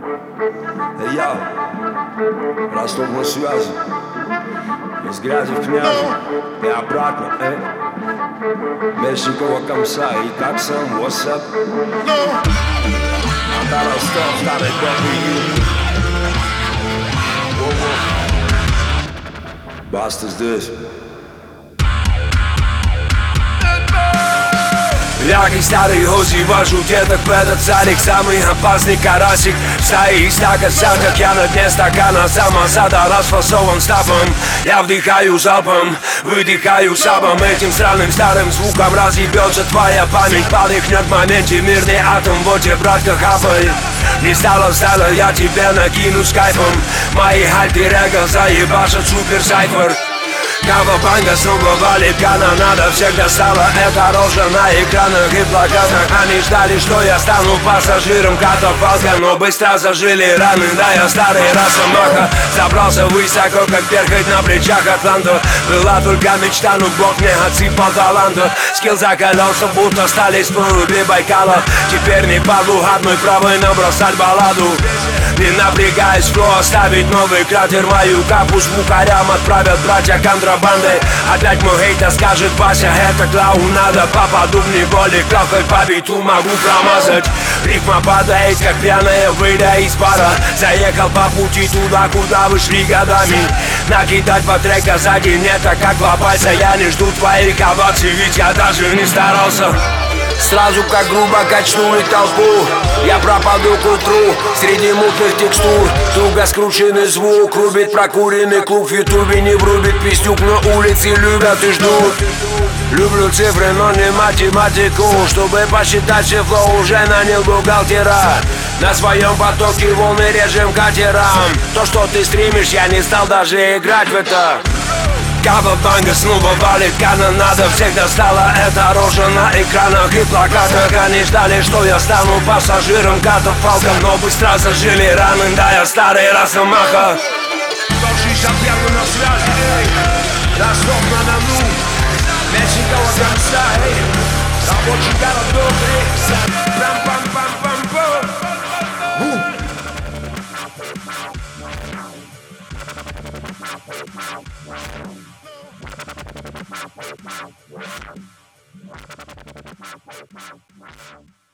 Я Ростов на связи. Из грязи в князи и обратно, Мельщикова комса и как сам, what's up? Анда Ростов, старый добрый юг. Баста здесь. Я как старый Ози вожу деток в этот садик. Самый опасный карасик в стае из так как я на дне стакана. Самосада расфасован стапом. Я вдыхаю залпом, выдыхаю сабом. Этим странным старым звуком разъебется твоя память. Подыхнет в моменте мирный атом. Вот тебе, братка, хапай. Не стало, я тебе накину скайпом. Мои альтер-эго заебашат супер сайфер. Кавабанга снова валит канонада. Всех достала эта рожа на экранах и плакатах. Они ждали, что я стану пассажиром катафалка, но быстро зажили раны. Да, я старый росомаха. Забрался высоко, как перхоть на плечах Атланта. Была только мечта, но Бог мне отсыпал таланта. Скилл закалялся, будто стали с проруби Байкала. Теперь не падлу одной правой набросать балладу. Не напрягаясь, фло оставить новый кратер. Мою капу с букарям отправят братья контрабандой. Опять мой хейтер скажет: Вася, это клоунада. Попаду в неволе, кафе по биту могу промазать. Рифма падает, как пьяная, выйдя из бара. Заехал по пути туда, куда вы шли годами. Накидать по трека сзади не так, как два пальца. Я не жду твоих оваций, ведь я даже не старался. Сразу как грубо качнули толпу. Я пропаду к утру среди мутных текстур. Туго скрученный звук рубит прокуренный клуб. В ютубе не врубит пиздюк, но улицы любят и ждут. Люблю цифры, но не математику. Чтобы посчитать все флоу, уже нанял бухгалтера. На своем потоке волны режем катерам. То, что ты стримишь, я не стал даже играть в это. Кавабанга снова валит канонада. Всех достала эта рожа на экранах и плакатах. Они ждали, что я стану пассажиром катафалка, но быстро зажили раны. Да, я старый росомаха. 161 на связи, Ростов на Дону, Мельщикова комса, рабочий городок, Pam, pam, pam, pam.